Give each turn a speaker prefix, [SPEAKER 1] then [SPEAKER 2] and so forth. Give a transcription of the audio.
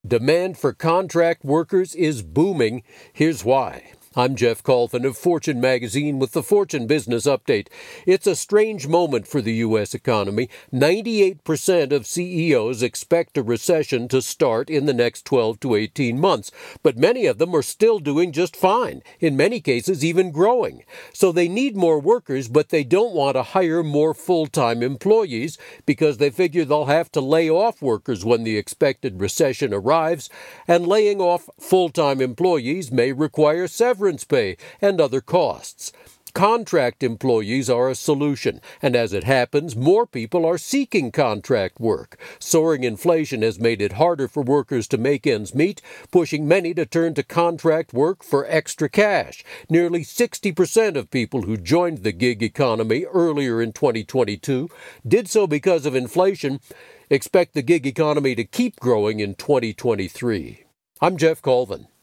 [SPEAKER 1] Demand for contract workers is booming. Here's why. I'm Jeff Colvin of Fortune Magazine with the Fortune Business Update. It's a strange moment for the U.S. economy. 98% of CEOs expect a recession to start in the next 12 to 18 months, but many of them are still doing just fine, in many cases even growing. So they need more workers, but they don't want to hire more full-time employees because they figure they'll have to lay off workers when the expected recession arrives, and laying off full-time employees may require severance pay and other costs. Contract employees are a solution, and as it happens, more people are seeking contract work. Soaring inflation has made it harder for workers to make ends meet, pushing many to turn to contract work for extra cash. Nearly 60% of people who joined the gig economy earlier in 2022 did so because of inflation. Expect the gig economy to keep growing in 2023. I'm Jeff Colvin.